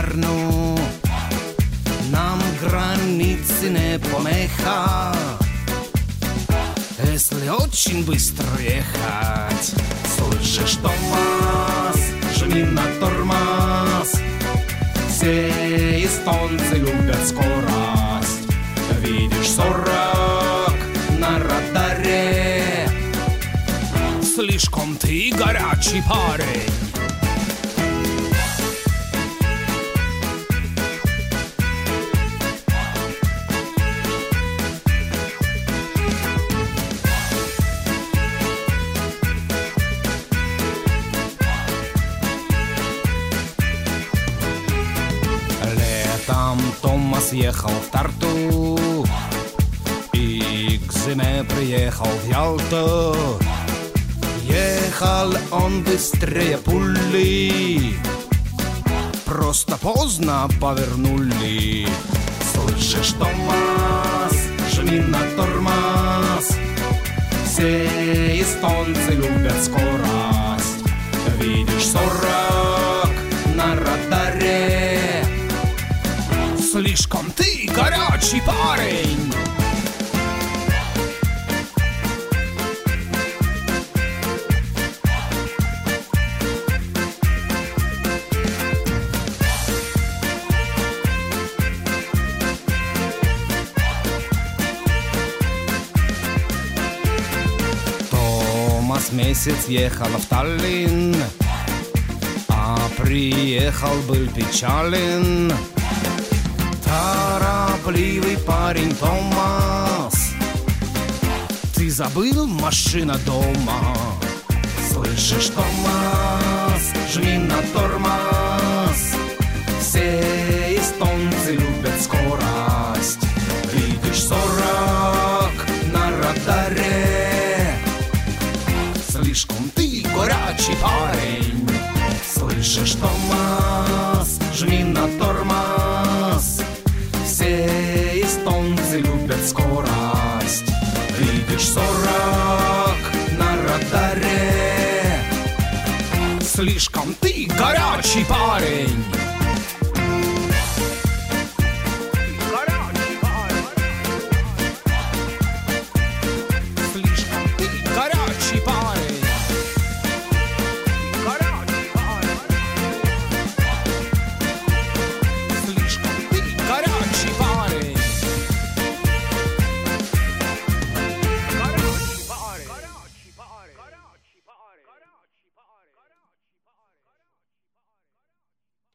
парню. Нам границы не помеха, если очень быстро ехать. Слышишь, Томас, жми на тормоз. Все эстонцы любят скорость. Видишь 40 на радаре. Слишком ты горячий парень. Летом Томас ехал в Тарту и к зиме приехал в Ялту. Ехал он быстрее пули, просто поздно повернули. Слышишь, Томас, жми на тормоз. Все эстонцы любят скорость. Видишь 40 на радаре. Слишком ты горячий парень. Месяц ехал в Таллин, а приехал был печален. Торопливый парень Томас, ты забыл машина дома. Слышишь, Томас, жми на тормоз. Все эстонцы любят скорость. Видишь 40 на радаре. Слишком ты горячий парень. Слышишь, Томас, жми на тормоз. Все эстонцы любят скорость. Видишь 40 на радаре. Слишком ты горячий парень.